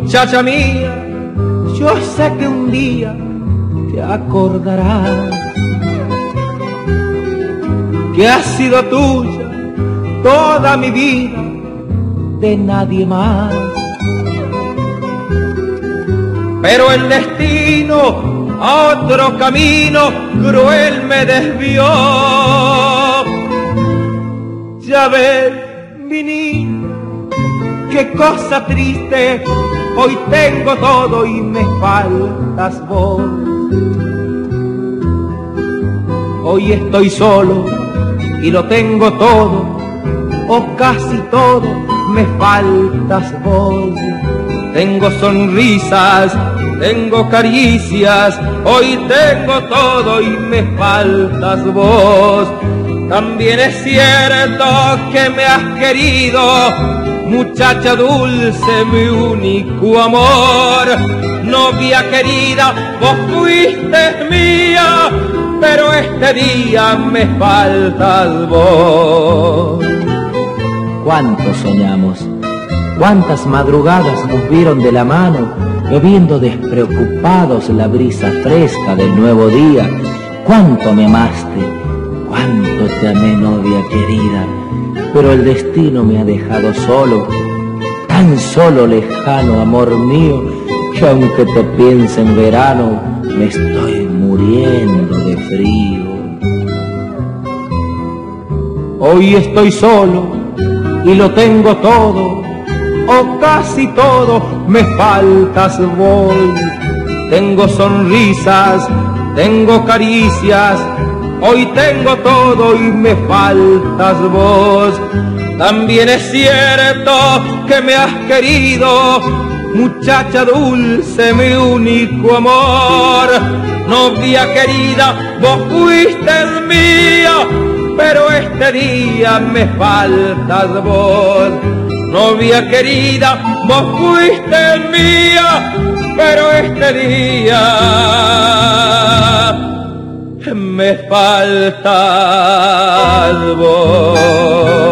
Muchacha mía, yo sé que un día te acordarás que ha sido tuya toda mi vida, de nadie más. Pero el destino a otro camino cruel me desvió. Ya ves, mi niña, qué cosa triste, hoy tengo todo y me faltas vos. Hoy estoy solo y lo tengo todo, o casi todo, me faltas vos. Tengo sonrisas, tengo caricias, hoy tengo todo y me faltas vos. También es cierto que me has querido, muchacha dulce, mi único amor. Novia querida, vos fuiste mía, pero este día me faltas vos. ¿Cuánto soñamos? ¿Cuántas madrugadas nos vieron de la mano, bebiendo despreocupados la brisa fresca del nuevo día? ¿Cuánto me amaste? ¿Cuánto te amé, novia querida? Pero el destino me ha dejado solo, tan solo, lejano, amor mío, que aunque te piense en verano, me estoy muriendo de frío. Hoy estoy solo y lo tengo todo, o casi todo, me faltas vos. Tengo sonrisas, tengo caricias, hoy tengo todo y me faltas vos. También es cierto que me has querido, muchacha dulce, mi único amor. Novia querida, vos fuiste mía, pero este día me faltas vos. Novia querida, vos fuiste mía, pero este día me faltas vos.